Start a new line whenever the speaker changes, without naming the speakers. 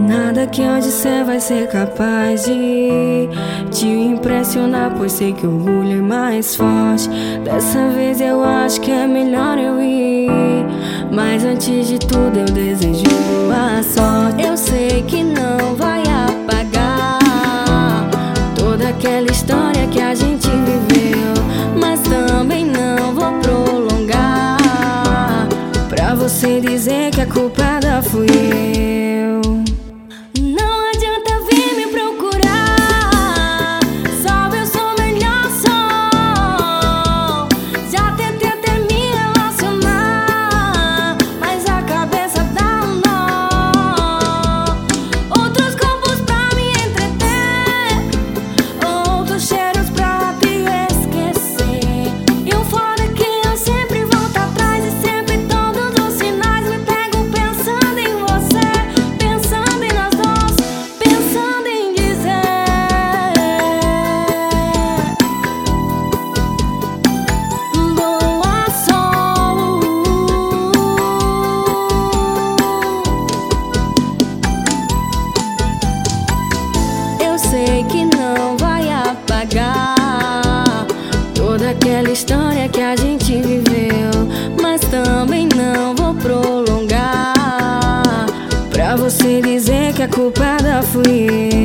Nada que eu disser vai ser capaz de te impressionar, pois sei que o orgulho é mais forte. Dessa vez eu acho que é melhor eu ir, mas antes de tudo eu desejo boa sorte. Eu sei que não vai apagar toda aquela história que a gente viveu, mas também não vou prolongar pra você dizer que a culpada fui eu. Não adianta vir me procurar, sabe, eu sou melhor só. Já tentei até me relacionar, mas a cabeça dá um nó. Outros corpos pra me entreter, outros cheiros pra te esquecer. E o foda é que eu sempre volto atrás e sempre todos os sinais me pego pensando em você, pensando em nós dois, pensando em dizer boa sorte. Eu sei que não vai apagar toda aquela história que a gente viveu, mas também não vou prolongar pra você dizer que a culpada fui eu.